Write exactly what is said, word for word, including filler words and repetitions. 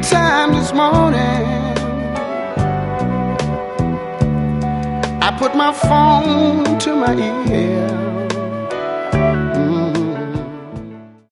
time this morning, I put my phone to my ear.